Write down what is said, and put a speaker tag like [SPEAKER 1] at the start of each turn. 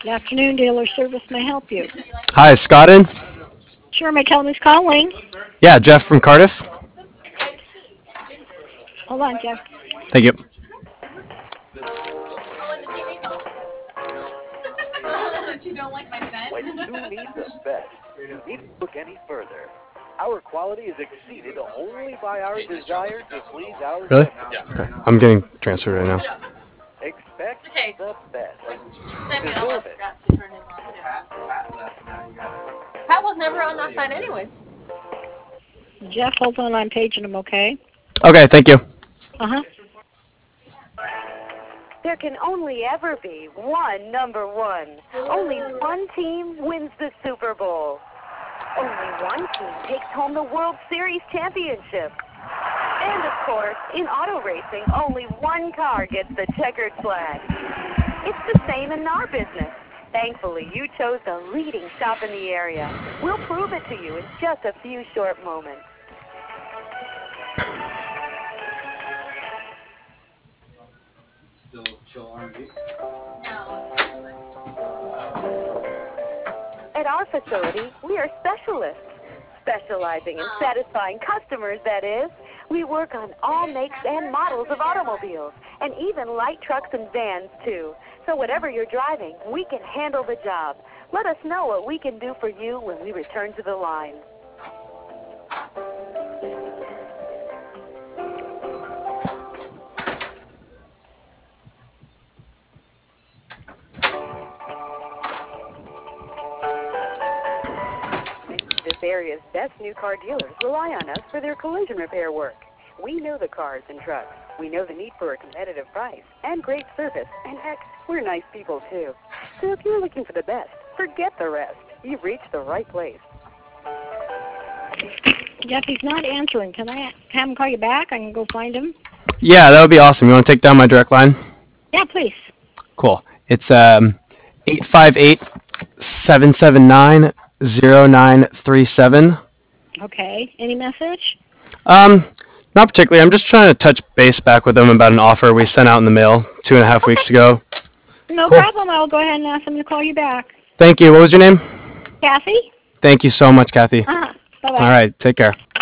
[SPEAKER 1] Good afternoon, dealer service may I help you.
[SPEAKER 2] Hi, is Scott in?
[SPEAKER 1] Sure, may I tell him who's calling?
[SPEAKER 2] Yeah, Jeff from Cardiff.
[SPEAKER 1] Hold on, Jeff.
[SPEAKER 2] Thank you.
[SPEAKER 3] You don't like my scent?
[SPEAKER 4] When you need the best, you need to look any further. Our quality is exceeded only by our desire to please our
[SPEAKER 2] Really?
[SPEAKER 4] customers.
[SPEAKER 2] Okay. I'm getting transferred right now.
[SPEAKER 4] Expect
[SPEAKER 3] Okay.
[SPEAKER 4] the best.
[SPEAKER 3] Samuel
[SPEAKER 4] Deserve it.
[SPEAKER 3] forgot to turn him on too. Pat was never on that side anyways.
[SPEAKER 1] Jeff, hold on, I'm paging him, okay?
[SPEAKER 2] Okay, thank you.
[SPEAKER 1] Uh-huh.
[SPEAKER 5] There can only ever be one number one. Only one team wins the Super Bowl. Only one team takes home the World Series championship. And of course, in auto racing, only one car gets the checkered flag. It's the same in our business. Thankfully, you chose the leading shop in the area. We'll prove it to you in just a few short moments.
[SPEAKER 6] Still chill R&B?
[SPEAKER 5] At our facility, we are specialists, specializing in satisfying customers, that is. We work on all makes and models of automobiles, and even light trucks and vans, too. So whatever you're driving, we can handle the job. Let us know what we can do for you when we return to the line. This area's best new car dealers rely on us for their collision repair work. We know the cars and trucks. We know the need for a competitive price and great service. And heck, we're nice people too. So if you're looking for the best, forget the rest. You've reached the right place.
[SPEAKER 1] Jeff, he's not answering. Can I have him call you back? I can go find him.
[SPEAKER 2] Yeah, that would be awesome. You want to take down my direct line?
[SPEAKER 1] Yeah, please.
[SPEAKER 2] Cool. It's 858-779-0937.
[SPEAKER 1] Okay. Any message?
[SPEAKER 2] Not particularly. I'm just trying to touch base back with them about an offer we sent out in the mail 2.5 weeks ago.
[SPEAKER 1] No
[SPEAKER 2] Cool.
[SPEAKER 1] problem. I'll go ahead and ask him to call you back.
[SPEAKER 2] Thank you. What was your name?
[SPEAKER 1] Kathy?
[SPEAKER 2] Thank you so much, Kathy.
[SPEAKER 1] Uh-huh. Bye-bye.
[SPEAKER 2] All right, take care.